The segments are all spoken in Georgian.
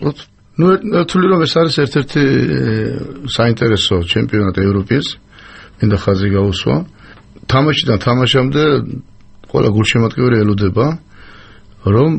დავიწყოთ. ნუ თვლი რომ ეს არის ერთ-ერთი საინტერესო ჩემპიონატი ევროპის, მინდა ხაზი გაუსვა. თამაშიდან თამაშამდე ყველა გულშემატკივარი ელოდება, რომ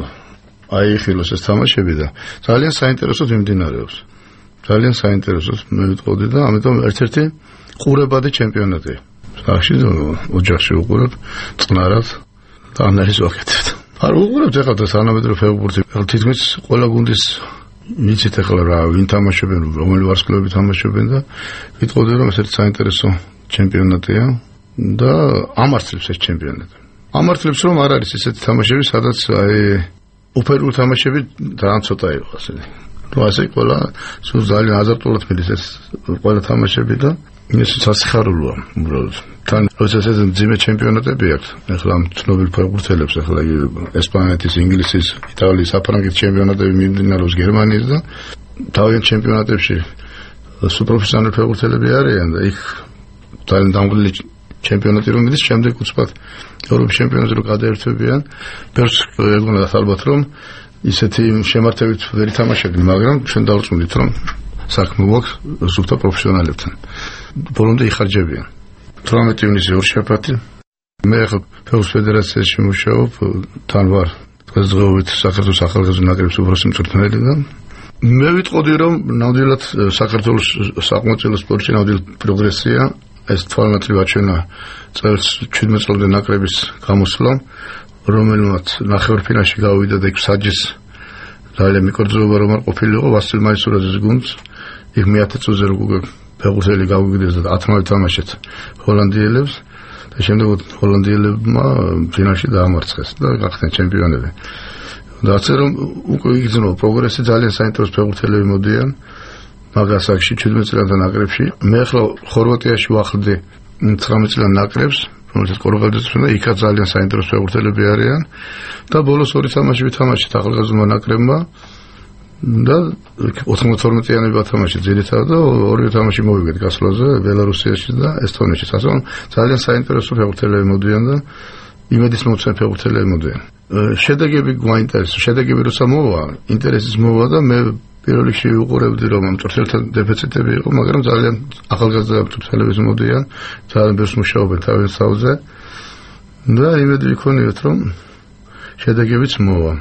აიხილოს ეს თამაშები და ძალიან საინტერესოდ მიმდინარეობს. ძალიან საინტერესოდ მე ვიტყოდი და ამიტომ ერთ-ერთი ყურებადი ჩემპიონატი. სახში ოჯახში უყურებ წყნარად და ანალიზ ვაკეთებ. არ უყურებთ ეხლა და სანამედროვე ფეხბურთი. თითქმის ყველა გუნდის მიცით ეხლა რა ვინ თამაშობენ, რომელი ვარსკვლავები თამაშობენ და ვიტყოდი რომ ეს ერთ საინტერესო ჩემპიონატია და ამართლებს ეს ჩემპიონატი. ამართლებს რომ არ არის ესეთი თამაშები, სადაც აი უფერული თამაშები ძალიან ცოტა იყო ასე. ნუ ასე ყველა სულ ძალიან აზარტულად მიდის ეს ყველა თამაშები და ეს სასიხარულოა უბრალოდ. თან როდესაც ეს ძიმე ჩემპიონატები აქვს, ეხლა ამ ცნობილ ფეხბურთელებს, ეხლა ესპანეთის, ინგლისის, იტალიის, საფრანგეთის ჩემპიონატები მიმდინარეობს გერმანიის და თავიანთ ჩემპიონატებში სუპერპროფესიონალი ფეხბურთელები არიან და იქ ძალიან დამღლილი ჩემპიონატი რომ მიდის, შემდეგ უცბად ევროპის ჩემპიონატზე რომ გადაერთვებიან, ბევრს ეგონათ ალბათ რომ ისეთი შემართებით ვერ ითამაშებენ, მაგრამ ჩვენ დავწუნდით რომ საქმე გვაქვს სუფთა პროფესიონალებთან. ბოლომდე იხარჯებიან. 18 ივნისი ორშაბათი. მე ახლა ფეხბურთის ფედერაციაში მუშაობ, თან ვარ დღესდღეობით საქართველოს ახალგაზრდა ნაკრების უფროსი მწვრთნელი და მე ვიტყოდი რომ ნამდვილად საქართველოს საკმაოდ სპორტში ნამდვილად პროგრესია. ეს თვალნათლივ აჩვენა წელს 17 წლამდე ნაკრების გამოსვლა, რომელმაც ნახევარფინალში გავიდა და იქ საჯის ძალიან მიკორძოება რომ არ ყოფილიყო ვასილ მაისურაძის გუნდს. იქ მე-10 წუთზე უკვე ფეხბურთელი გავიგდეს და 10 თამაშეთ ჰოლანდიელებს და შემდეგ ჰოლანდიელებმა ფინალში დაამარცხეს და გახდნენ ჩემპიონები. და ასე რომ უკვე იგრძნობა პროგრესი, ძალიან საინტერესო ფეხბურთელები მოდიან მაგას აქში 17 წლიან ნაკრებში. მე ახლა ხორვატიაში ვახლდი 19 წლიან ნაკრებს, რომელსაც ყურადღებას უნდა იქაც ძალიან საინტერესო ფეხბურთელები არიან და ბოლოს ორი თამაში ვითამაშეთ ახალგაზრდა ნაკრებმა და 92-იანები ვათამაშეთ ძირითადად და ორი თამაში მოვიგეთ გასვლაზე ბელარუსიაში და ესტონეთში. ასე რომ ძალიან საინტერესო ფეხბურთელები მოდიან და იმედის მომცემ ფეხბურთელები მოდიან. შედეგები გვაინტერესებს. შედეგები როცა მოვა, ინტერესის მოვა და მე პირველ რიგში ვუყურებდი რომ ამ მწვრთნელთან დეფიციტები იყო, მაგრამ ძალიან ახალგაზრდა მწვრთნელები მოდიან, ძალიან ბევრს მუშაობენ თავის თავზე და იმედი ვიქონიოთ რომ შედეგებიც მოვა.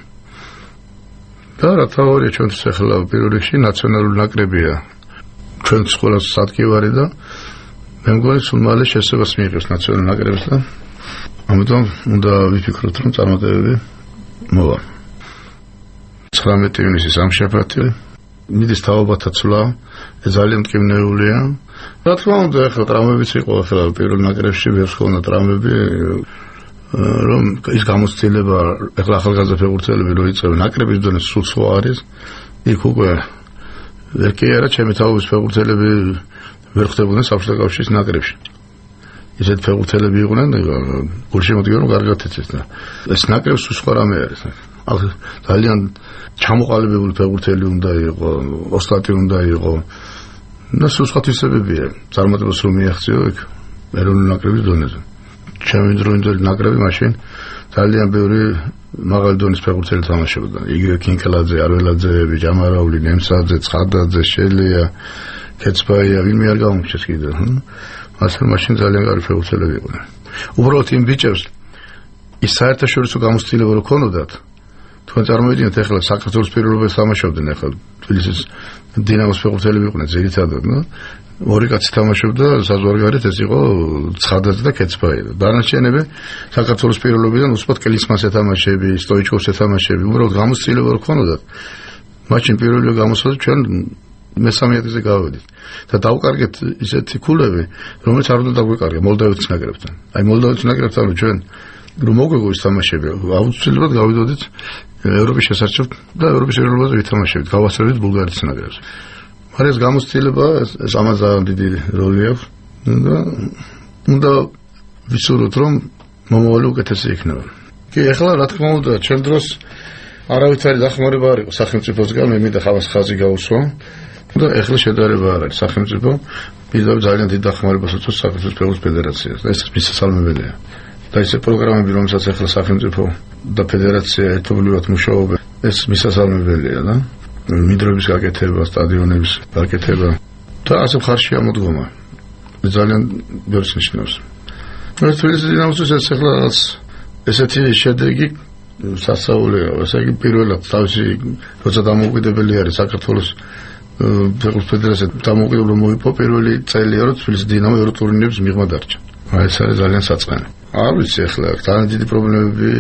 და რა თავია ჩვენთვის ახლა პირველ რიგში ნაციონალური ნაკრებია. ჩვენს ყველას სადგევარი და მე მგონი სულ მალე შესაძლებლობას მიიღებს ნაციონალური ნაკრებს და ამიტომ უნდა ვიფიქროთ რომ წარმატებები მოვა. 19 ივნისი სამშაბათი მიდის თაობათა ცვლა, ეს ძალიან მტკივნეულია. რა თქმა უნდა, ახლა ტრამვებიც იყო ახლა პირველ ნაკრებში, ვერც ხონდა ტრამვები, რომ ის გამოცდილება ახლა ახალგაზრდა ფეხბურთელები რო იწყებენ ნაკრების დონე სულ სხვა არის. იქ უკვე ვერ კი არა ჩემი თაობის ფეხბურთელები ვერ ხდებოდნენ საბჭოთა კავშირის ნაკრებში. ისეთ ფეხბურთელები იყვნენ, გულშემატკივარი რომ კარგად იცის და ეს ნაკრებს სხვა რამე არის. ძალიან ჩამოყალიბებული ფეხბურთელი უნდა იყო, ოსტატი უნდა იყო და სხვა თვისებებია. წარმატებას რომ მიაღწიო იქ ეროვნული ნაკრების დონეზე. ჩემი დროინდელი ნაკრები მაშინ ძალიან ბევრი მაღალი დონის ფეხბურთელი თამაშობდა. იგივე კინკელაძე, არველაძეები, ჯამარაული, ნემსაძე, ცხადაძე, შელია, კეცბაია, ვინმე არ გამომჩეს კიდე. ასე მაშინ ძალიან კარგი ფეხბურთელები იყვნენ. უბრალოდ იმ ბიჭებს ის საერთაშორისო გამოცდილება რო ქონოდათ, თქვენ წარმოიდგინეთ ახლა საქართველოს პირველობას თამაშობდნენ ახლა თბილისის დინამოს ფეხბურთელები იყვნენ ძირითადად, ორი კაცი თამაშობდა საზღვარგარეთ, ეს იყო ცხადაძე და კეცბაია. დანარჩენები საქართველოს პირველობიდან უცბად კლისმას ეთამაშები, სტოიჩკოვს ეთამაშები, უბრალოდ გამოცდილება რო ქონოდათ, მაშინ პირველი გამოსვლა ჩვენ მესამეათზე გავედით და დავკარგეთ ისეთი ქულები, რომელიც არ უნდა დაგვეკარგა მოლდავეთის ნაკრებთან. აი მოლდავეთის ნაკრებთან ჩვენ რომ მოგვიგო ის თამაშები, აუცილებლად გავიდოდით ევროპის შესარჩევად და ევროპის ეროვნულზე ვითამაშებით, გავასწრებით ბულგარეთის ნაკრებს. მაგრამ ეს გამოცდილება ეს ამაზე დიდი როლი აქვს და უნდა ვისურვოთ რომ მომავალი უკეთესი იქნება. კი, ახლა რა თქმა უნდა, ჩვენ დროს არავითარი დახმარება არ იყო სახელმწიფოსგან, მე მინდა ხავას ხაზი გაუსვა. და ახლა შედარება არ არის სახელმწიფო, მიდავ ძალიან დიდ დახმარებას უწევს საქართველოს ფეხბურთის ფედერაციას და ეს მისასალმებელია. და ისე პროგრამები, რომელსაც ახლა სახელმწიფო და ფედერაცია ერთობლივად მუშაობენ, ეს მისასალმებელია და მინდვრების გაკეთება, სტადიონების გაკეთება და ასე ხარში ამოდგომა ძალიან ბევრს ნიშნავს. თბილისის დინამოსთვის ეს ახლა რაღაც ესეთი შედეგი სასწაულია, ესე იგი პირველად თავისი როცა დამოუკიდებელი არის საქართველოს ფეხბურთის ფედერაცია დამოუკიდებლობა მოიპო პირველი წელია რომ თბილისის დინამო ევროტურნირებს მიღმა დარჩა. ეს არის ძალიან საწყენი. არ ვიცი ახლა ძალიან დიდი პრობლემები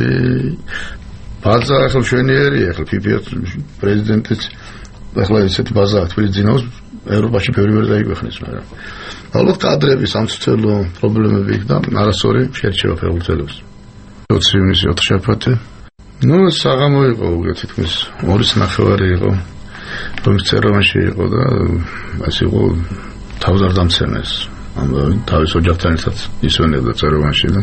ბაზა ახლა მშვენიერია ახლა FIFA პრეზიდენტიც ახლა ესეთი ბაზაა თბილისის დინამოს ევროპაში ბევრი დაიგვეხნის, მაგრამ ალბათ კადრები სამწუხარო პრობლემები და არასორი შეერჩევა ფეხბურთელებს. 20 ივნისი 4 შეფათი. საღამო იყო უკვე თითქმის 2:30 იყო. რომელიც წეროვანში იყო და ასე იყო თავს არ დამცემეს. თავის ოჯახთან ერთად ისვენებდა წეროვანში და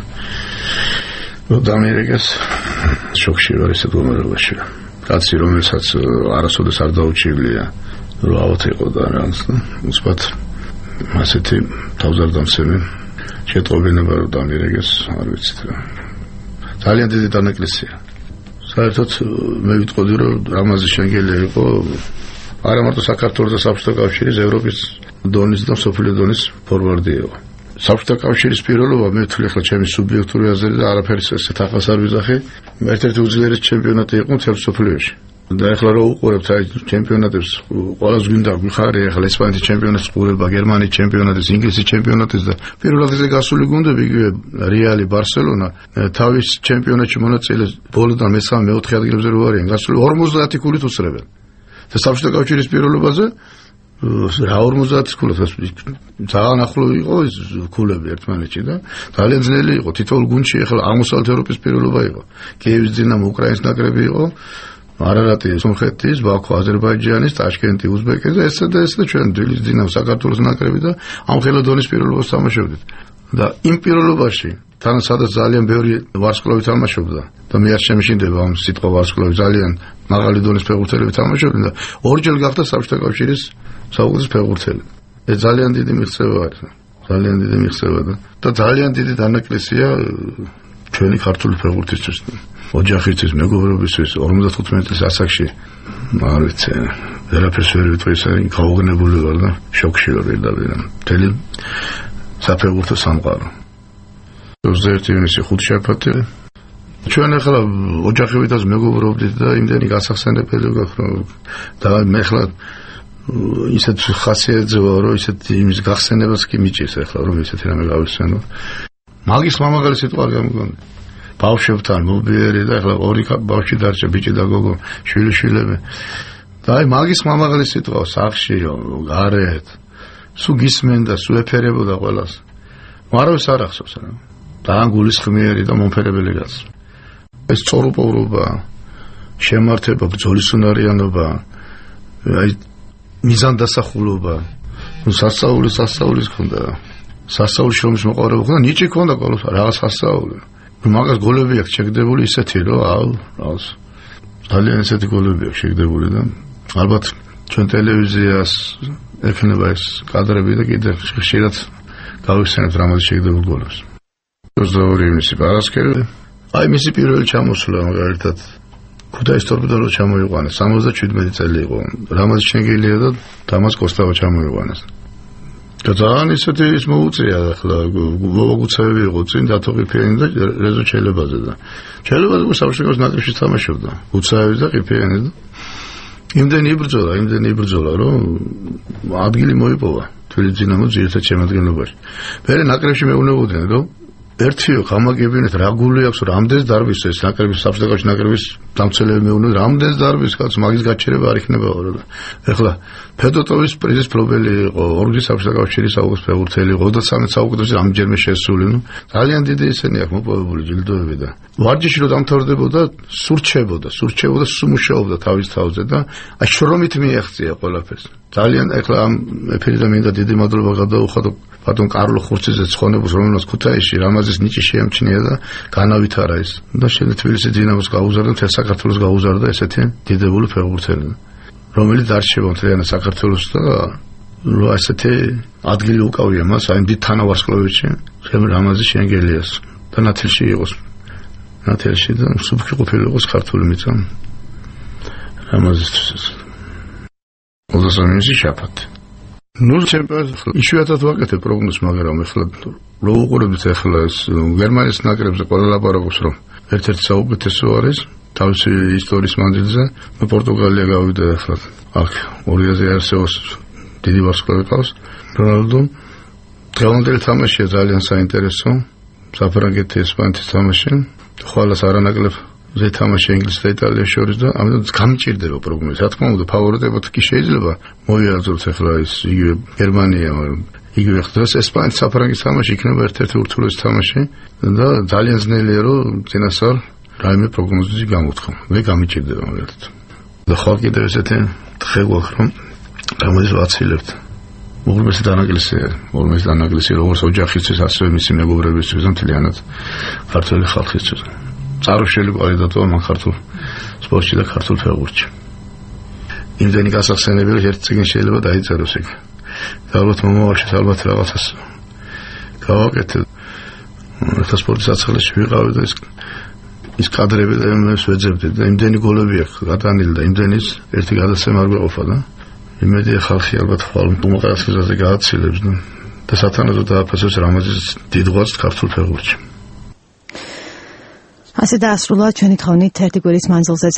დამიერეგეს შოქში ვარ ესეთ მომენტებში. კაცი რომელსაც არასოდეს არ დაუჩივლია რომ ავთ იყო და რაღაც უცბად ასეთი თავს არ დამცემენ შეტყობინება რომ დამიერეგეს არ ვიცით რა. ძალიან დიდი დანაკლისია. საერთოდ მე ვიტყოდი რომ რამაზი შენგელია იყო არა მარტო საქართველოს და საბჭოთა კავშირის ევროპის დონის და სოფლიო დონის ფორვარდი იყო. საბჭოთა კავშირის პირველობა მე ვთვლი ახლა ჩემი სუბიექტური აზრი და არაფერი ესეთ ახალს არ ვიძახი. ერთ-ერთი უძლიერესი ჩემპიონატი იყო მთელ სოფლიოში. და ახლა რო უყურებთ აი ჩემპიონატებს ყველას გვინდა გვიხარია ახლა ესპანეთის ჩემპიონატის ყურება, გერმანიის ჩემპიონატის, ინგლისის ჩემპიონატის და პირველად ესე გასული გუნდები იგივე რეალი, ბარსელონა თავის ჩემპიონატში მონაწილეს ბოლოდან მესამე, მეოთხე ადგილებზე რო არიან გასული 50 ქულით უსწრებენ. და საბჭოთა კავშირის პირველობაზე რა 50 ქულით ძალიან ახლო იყო ეს ქულები ერთმანეთში და ძალიან ძნელი იყო თითოეულ გუნდში ახლა აღმოსავლეთ ევროპის პირველობა იყო. კიევის დინამო უკრაინის ნაკრები იყო. არარატი სომხეთის, ბაქო, აზერბაიჯანის, ტაშკენტი, უზბეკეთის და ესა და ჩვენ თბილისის დინამო საქართველოს ნაკრები და ამ ხელოდონის პირველობას თამაშობდით. და იმ პირველობაში თან სადაც ძალიან ბევრი ვარსკვლავი თამაშობდა და მე არ შემიშინდება ამ სიტყვა ვარსკვლავი ძალიან მაღალი დონის ფეხბურთელები თამაშობდნენ და ორჯერ გახდა საბჭოთა კავშირის საუკუნის ფეხბურთელი. ეს ძალიან დიდი მიღწევა არის. ძალიან დიდი მიღწევა და ძალიან დიდი დანაკლისია ჩვენი ქართული ფეხბურთისთვის. ოჯახისთვის, მეგობრობისთვის 55 წლის ასაკში არ ვიცი, ვერაფერს ვერ ვიტყვი, ისე გაუგნებული ვარ და შოქში ვარ პირდაპირ. მთელი საფეხბურთო სამყარო. 21 ივნისი 5 შეფათი. ჩვენ ახლა ოჯახებითაც მეგობრობდით და იმდენი გასახსენებელი გვაქვს და მე ახლა ისეთ ხასიათზე ვარ, რომ ისეთ იმის გახსენებას კი მიჭირს ახლა რომ ისეთი რამე გავიხსენო. მაგის მამაღალი სიტყვა გამიგონდა. ბავშვებთან მობიერი და ახლა ორი ბავშვი დარჩა, ბიჭი და გოგო, შვილიშვილები. და აი მაგის მამაღალი სიტყვა სახში, გარეთ. სულ გისმენდა, სულ ეფერებოდა ყველას. მარავის არ ახსოვს რა. ძალიან გულისხმიერი და მომფერებელი კაცი. ეს წორუპოვრობა, შემართება, ბრძოლისუნარიანობა, აი მიზანდასახულობა, სასწაულის ქონდა. სასწაულის შრომის მოყვარება ქონდა, ნიჭი ქონდა ყოველთვის რაღაც სასწაული. მაგას გოლები აქვს შეგდებული ისეთი რომ რაღაც ძალიან ესეთი გოლები აქვს შეგდებული და ალბათ ჩვენ ტელევიზიას ექნება ეს კადრები და კიდევ ხშირად გავიხსენებთ რამაც შეგდებულ გოლებს. 22 ივნისი პარასკევი. აი მისი პირველი ჩამოსვლა მაგალითად ქუთაისის ტორპედო ჩამოიყვანეს 77 წელი იყო. რამაც შენგელია და დამას კოსტავა ჩამოიყვანეს. და ძალიან ისეთი ის მოუწია ახლა გოგუცევი იყო წინ დათოყიფიანი და რეზო ჩელებაზე და ჩელებაზე საბჭოს ნაკრებში თამაშობდა უცევი და ყიფიანი და იმდენი იბრძოლა რომ ადგილი მოიპოვა თბილისის დინამოს ერთ შემადგენლობაში. მერე ნაკრებში მეუბნებოდნენ რომ ერთიო გამაგებინეთ რა გული აქვს რამდენს დარბის ეს ნაკრების საბჭოთა კავშირის ნაკრების დამცველები მეუბნებოდნენ რამდენს დარბის კაც მაგის გაჩერება არ იქნებაო და ეხლა ფედოტოვის პრიზის მფლობელი იყო ორგზის საბჭოთა კავშირის საუკუნის ფეხბურთელი 23 საუკუნეში ამჯერმე შესული ძალიან დიდი ისენი აქვს მოპოვებული ჯილდოები და ვარჯიში რომ დამთავრდებოდა სურჩებოდა სუმუშაობდა თავის თავზე და აი შრომით მიაღწია ყველაფერს ძალიან ეხლა ამ ეფერიდან მინდა დიდი მადლობა გადაუხადო ბატონ კარლო ხურციძეს ცხონებას რომელსაც ქუთაისში რამაზის ნიჭი შეამჩნია და განავითარა ის და შემდეგ თბილისის დინამოს გაუზარდა მთელ საქართველოს გაუზარდა ესეთი დიდებული ფეხბურთელი რომელიც დარჩება მთლიანად საქართველოს და რა ესეთი ადგილი უკავია მას აი დიდ თანავარსკვლავედში რამაზი შენგელიას და ნათელში იყოს ნათელში და სუფი ყოფილი იყოს ქართული მიწა რამაზისთვის მოზასამინისი შაფათი. ნუ ჩემპიონატს იშვიათად ვაკეთებ პროგნოზს, მაგრამ ახლა რო უყურებთ ახლა ეს გერმანიის ნაკრებზე ყველა ლაპარაკობს, რომ ერთ-ერთი საუკეთესო არის თავისი ისტორიის მანძილზე. მე პორტუგალია გავიდა ახლა აქ 2000 არსეოს დიდი ვარსკვლავი ყავს. რონალდო დღევანდელი თამაშია ძალიან საინტერესო. საფრანგეთი ესპანეთის თამაში. ხვალას არანაკლებ ზეთამაში ინგლისსა და იტალიაში შორის და ამიტომ გამჭირდება პროგნოზი. რა თქმა უნდა, ფავორიტებად კი შეიძლება მოიაზროთ ახლა ის იგივე გერმანია, იგივე დღეს ესპანეთის საფრანგეთის თამაში იქნება ერთ-ერთი ურთულესი თამაში და ძალიან ძნელია რომ წინასწარ რაიმე პროგნოზი გამოთქვა. მე გამიჭირდება მაგალითად. და ხო კიდევ ესეთი დღე გვაქვს რომ გამოდის ვაცილებთ. უღრმესი დანაკლისი როგორც ოჯახისთვის, ასევე მისი მეგობრებისთვის და მთლიანად ქართული ხალხისთვის. წარუშველი კვალიტატოა მან ქართულ სპორტში და ქართულ ფეხბურთში. იმდენი გასახსენებელი ერთ წიგნი შეიძლება დაიწეროს იქ. და ალბათ მომავალში ალბათ რაღაცას გავაკეთე. ერთ სპორტის საცხელეში ვიყავი და ის კადრები და იმებს ვეძებდი და იმდენი გოლები აქვს გადანილი და იმდენის ერთი გადაცემა არ გვეყოფა და იმედია ხალხი ალბათ ხვალ უმოყარასხიზაზე გააცილებს და სათანადო დააფასებს რამაზის დიდ ღვაწლს ქართულ ფეხბურთში. ასე დაასრულა ჩვენი თხოვნით ერთი კვირის მანძილზე